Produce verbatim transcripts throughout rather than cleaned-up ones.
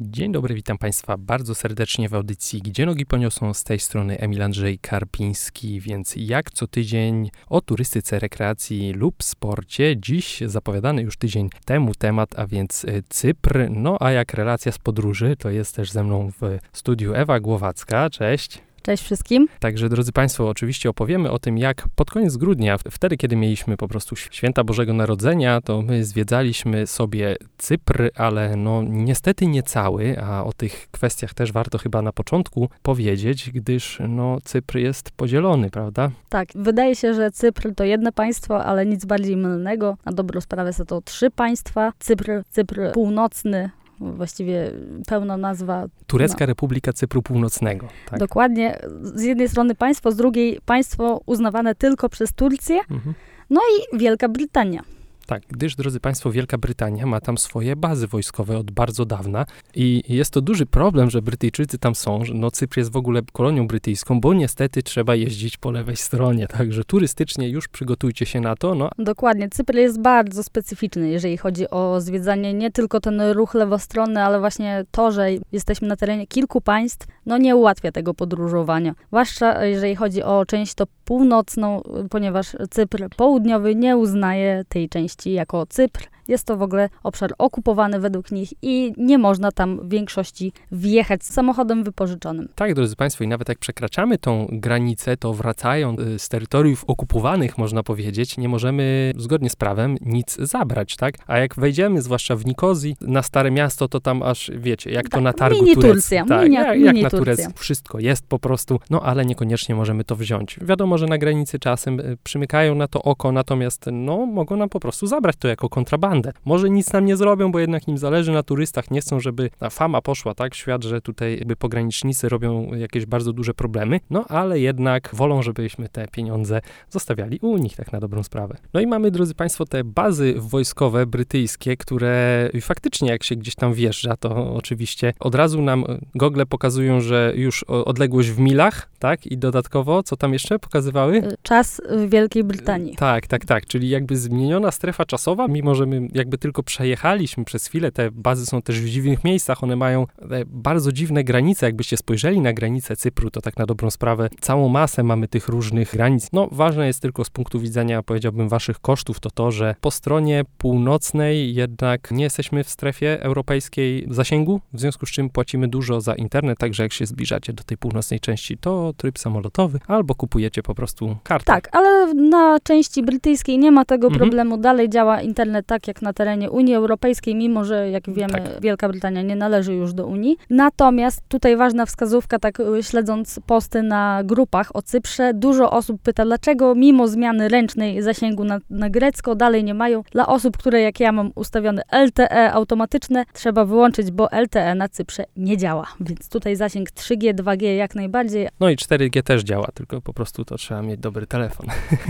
Dzień dobry, witam Państwa bardzo serdecznie w audycji Gdzie nogi poniosą, z tej strony Emil Andrzej Karpiński, więc jak co tydzień o turystyce, rekreacji lub sporcie. Dziś zapowiadany już tydzień temu temat, a więc Cypr. No a jak relacja z podróży, to jest też ze mną w studiu Ewa Głowacka. Cześć. Cześć wszystkim. Także, drodzy Państwo, oczywiście opowiemy o tym, jak pod koniec grudnia, wtedy, kiedy mieliśmy po prostu święta Bożego Narodzenia, to my zwiedzaliśmy sobie Cypr, ale no niestety nie cały, a o tych kwestiach też warto chyba na początku powiedzieć, gdyż no Cypr jest podzielony, prawda? Tak, wydaje się, że Cypr to jedno państwo, ale nic bardziej mylnego. Na dobrą sprawę są to trzy państwa. Cypr, Cypr Północny, właściwie pełna nazwa. Turecka no. Republika Cypru Północnego. Tak? Dokładnie. Z jednej strony państwo, z drugiej państwo uznawane tylko przez Turcję, mhm. no i Wielka Brytania. Tak, gdyż, drodzy Państwo, Wielka Brytania ma tam swoje bazy wojskowe od bardzo dawna i jest to duży problem, że Brytyjczycy tam są, że no Cypr jest w ogóle kolonią brytyjską, bo niestety trzeba jeździć po lewej stronie, także turystycznie już przygotujcie się na to. No. Dokładnie, Cypr jest bardzo specyficzny, jeżeli chodzi o zwiedzanie, nie tylko ten ruch lewostronny, ale właśnie to, że jesteśmy na terenie kilku państw, no nie ułatwia tego podróżowania. Zwłaszcza jeżeli chodzi o część to północną, ponieważ Cypr południowy nie uznaje tej części jako Cypr. Jest to w ogóle obszar okupowany według nich i nie można tam w większości wjechać samochodem wypożyczonym. Tak, drodzy Państwo, i nawet jak przekraczamy tą granicę, to wracając z terytoriów okupowanych, można powiedzieć, nie możemy zgodnie z prawem nic zabrać, tak? A jak wejdziemy, zwłaszcza w Nikozji, na Stare Miasto, to tam aż, wiecie, jak tak, to na targu mini tureckim. Turcja, tak, mini, jak, mini jak na Turcja. Turecku wszystko jest po prostu, no ale niekoniecznie możemy to wziąć. Wiadomo, że na granicy czasem przymykają na to oko, natomiast no mogą nam po prostu zabrać to jako kontrabandę. Może nic nam nie zrobią, bo jednak im zależy na turystach, nie chcą, żeby ta fama poszła, tak, w świat, że tutaj jakby pogranicznicy robią jakieś bardzo duże problemy, no ale jednak wolą, żebyśmy te pieniądze zostawiali u nich, tak na dobrą sprawę. No i mamy, drodzy Państwo, te bazy wojskowe brytyjskie, które faktycznie jak się gdzieś tam wjeżdża, to oczywiście od razu nam gogle pokazują, że już odległość w milach, tak, i dodatkowo, co tam jeszcze pokazywały? Czas w Wielkiej Brytanii. Tak, tak, tak, czyli jakby zmieniona strefa czasowa, mimo że my jakby tylko przejechaliśmy przez chwilę, te bazy są też w dziwnych miejscach, one mają bardzo dziwne granice, jakbyście spojrzeli na granicę Cypru, to tak na dobrą sprawę całą masę mamy tych różnych granic. No, ważne jest tylko z punktu widzenia, powiedziałbym, waszych kosztów, to to, że po stronie północnej jednak nie jesteśmy w strefie europejskiej zasięgu, w związku z czym płacimy dużo za internet, także jak się zbliżacie do tej północnej części, to tryb samolotowy, albo kupujecie po prostu kartę. Tak, ale na części brytyjskiej nie ma tego mhm. problemu, dalej działa internet tak jak na terenie Unii Europejskiej, mimo że, jak wiemy, tak. Wielka Brytania nie należy już do Unii. Natomiast tutaj ważna wskazówka, tak śledząc posty na grupach o Cyprze, dużo osób pyta, dlaczego mimo zmiany ręcznej zasięgu na, na grecko dalej nie mają. Dla osób, które jak ja mam ustawione L T E automatyczne, trzeba wyłączyć, bo L T E na Cyprze nie działa. Więc tutaj zasięg trzy G, dwa G jak najbardziej. No i cztery G też działa, tylko po prostu to trzeba mieć dobry telefon.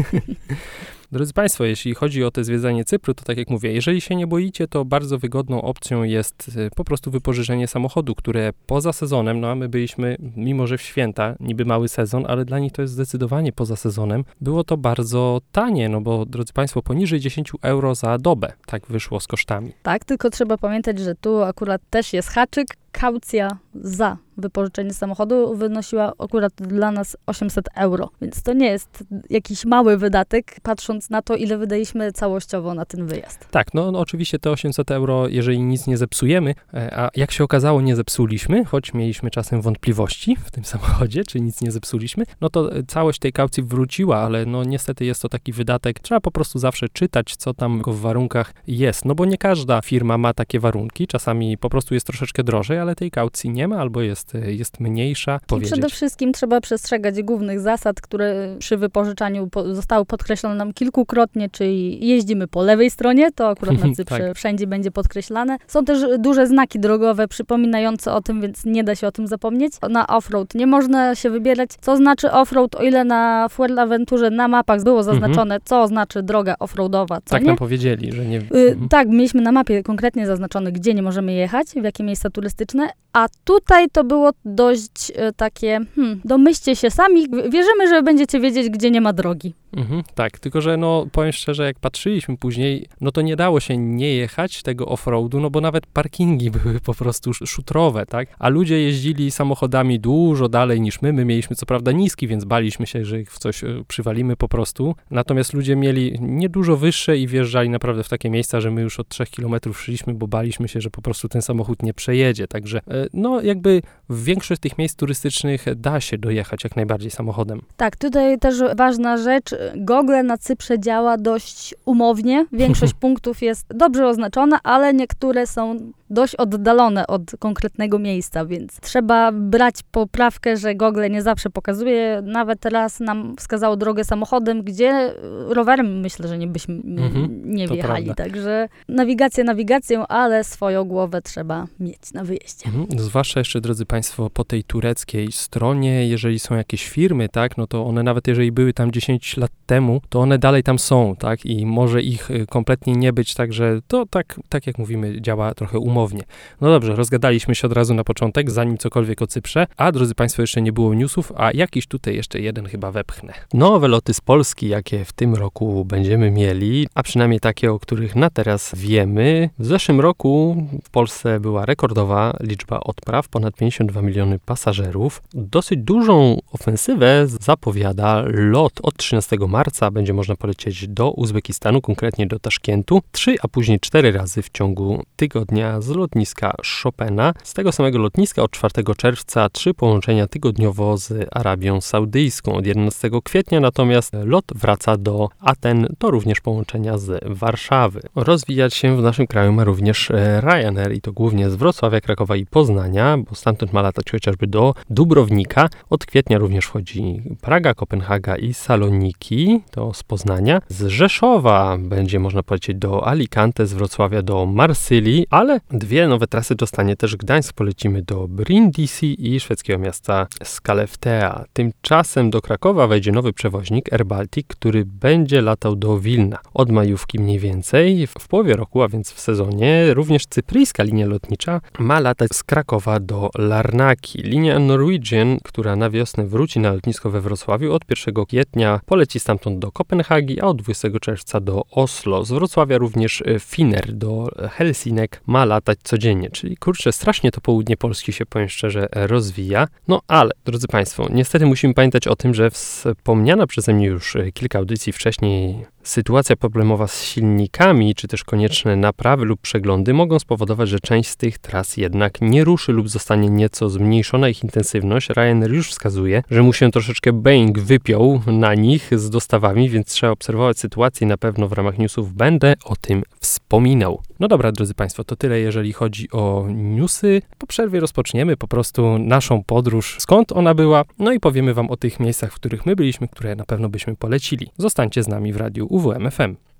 Drodzy Państwo, jeśli chodzi o to zwiedzanie Cypru, to tak jak mówię, jeżeli się nie boicie, to bardzo wygodną opcją jest po prostu wypożyczenie samochodu, które poza sezonem, no a my byliśmy, mimo że w święta, niby mały sezon, ale dla nich to jest zdecydowanie poza sezonem, było to bardzo tanie, no bo, drodzy Państwo, poniżej dziesięć euro za dobę, tak wyszło z kosztami. Tak, tylko trzeba pamiętać, że tu akurat też jest haczyk. Kaucja za wypożyczenie samochodu wynosiła akurat dla nas osiemset euro, więc to nie jest jakiś mały wydatek, patrząc na to, ile wydaliśmy całościowo na ten wyjazd. Tak, no, no oczywiście te osiemset euro, jeżeli nic nie zepsujemy, a jak się okazało, nie zepsuliśmy, choć mieliśmy czasem wątpliwości w tym samochodzie, czy nic nie zepsuliśmy, no to całość tej kaucji wróciła, ale no niestety jest to taki wydatek, trzeba po prostu zawsze czytać, co tam w warunkach jest, no bo nie każda firma ma takie warunki, czasami po prostu jest troszeczkę drożej, ale tej kaucji nie ma, albo jest, jest mniejsza. I przede wszystkim trzeba przestrzegać głównych zasad, które przy wypożyczaniu po, zostały podkreślone nam kilkukrotnie, czyli jeździmy po lewej stronie, to akurat na Cyprze tak. Wszędzie będzie podkreślane. Są też duże znaki drogowe przypominające o tym, więc nie da się o tym zapomnieć. Na offroad nie można się wybierać. Co znaczy offroad, o ile na Fuerteventurze na mapach było zaznaczone, mhm. co znaczy droga offroadowa, co tak nie? nam powiedzieli, że nie... Y, mhm. Tak, mieliśmy na mapie konkretnie zaznaczone, gdzie nie możemy jechać, w jakie miejsca turystyczne, a tutaj to było dość e, takie, hmm, domyślcie się sami, wierzymy, że będziecie wiedzieć, gdzie nie ma drogi. Mhm, tak, tylko że no powiem szczerze, jak patrzyliśmy później, no to nie dało się nie jechać tego offroadu, no bo nawet parkingi były po prostu szutrowe, tak? A ludzie jeździli samochodami dużo dalej niż my. My mieliśmy co prawda niski, więc baliśmy się, że ich w coś przywalimy po prostu. Natomiast ludzie mieli niedużo wyższe i wjeżdżali naprawdę w takie miejsca, że my już od trzech kilometrów szliśmy, bo baliśmy się, że po prostu ten samochód nie przejedzie. Także no jakby w większość tych miejsc turystycznych da się dojechać jak najbardziej samochodem. Tak, tutaj też ważna rzecz. Google na Cyprze działa dość umownie. Większość punktów jest dobrze oznaczona, ale niektóre są dość oddalone od konkretnego miejsca, więc trzeba brać poprawkę, że Google nie zawsze pokazuje. Nawet teraz nam wskazało drogę samochodem, gdzie rowerem myślę, że nie byśmy mhm, nie wjechali. Prawda. Także nawigację nawigacją, ale swoją głowę trzeba mieć na wyjeździe. Mhm. Zwłaszcza jeszcze, drodzy Państwo, po tej tureckiej stronie, jeżeli są jakieś firmy, tak, no to one nawet jeżeli były tam dziesięć lat temu, to one dalej tam są, tak, i może ich kompletnie nie być, także to tak, tak jak mówimy, działa trochę umownie. No dobrze, rozgadaliśmy się od razu na początek, zanim cokolwiek o Cyprze, a drodzy Państwo, jeszcze nie było newsów, a jakiś tutaj jeszcze jeden chyba wepchnę. Nowe loty z Polski, jakie w tym roku będziemy mieli, a przynajmniej takie, o których na teraz wiemy. W zeszłym roku w Polsce była rekordowa liczba odpraw, ponad pięćdziesiąt dwa miliony pasażerów. Dosyć dużą ofensywę zapowiada lot od trzynastego marca, będzie można polecieć do Uzbekistanu, konkretnie do Taszkentu, trzy, a później cztery razy w ciągu tygodnia z lotniska Chopina. Z tego samego lotniska od czwartego czerwca trzy połączenia tygodniowo z Arabią Saudyjską. Od jedenastego kwietnia natomiast lot wraca do Aten, to również połączenia z Warszawy. Rozwijać się w naszym kraju ma również Ryanair i to głównie z Wrocławia, Krakowa i Poznania, bo stamtąd ma latać chociażby do Dubrownika. Od kwietnia również wchodzi Praga, Kopenhaga i Saloniki, to z Poznania. Z Rzeszowa będzie można polecieć do Alicante, z Wrocławia do Marsylii, ale dwie nowe trasy dostanie też Gdańsk. Polecimy do Brindisi i szwedzkiego miasta Skellefteå. Tymczasem do Krakowa wejdzie nowy przewoźnik Air Baltic, który będzie latał do Wilna. Od majówki mniej więcej, w połowie roku, a więc w sezonie, również cypryjska linia lotnicza ma latać z Krakowa do Larnaki. Linia Norwegian, która na wiosnę wróci na lotnisko we Wrocławiu, od pierwszego kwietnia poleci stamtąd do Kopenhagi, a od dwudziestego czerwca do Oslo. Z Wrocławia również Finnair do Helsinek ma latać codziennie, czyli kurczę, strasznie to południe Polski się, powiem szczerze, rozwija. No ale, drodzy Państwo, niestety musimy pamiętać o tym, że wspomniana przeze mnie już kilka audycji wcześniej sytuacja problemowa z silnikami, czy też konieczne naprawy lub przeglądy mogą spowodować, że część z tych tras jednak nie ruszy lub zostanie nieco zmniejszona ich intensywność. Ryanair już wskazuje, że mu się troszeczkę Boeing wypiął na nich z dostawami, więc trzeba obserwować sytuację i na pewno w ramach newsów będę o tym wspominał. No dobra, drodzy Państwo, to tyle, jeżeli chodzi o newsy. Po przerwie rozpoczniemy po prostu naszą podróż, skąd ona była, no i powiemy Wam o tych miejscach, w których my byliśmy, które na pewno byśmy polecili. Zostańcie z nami w radiu U W M F M.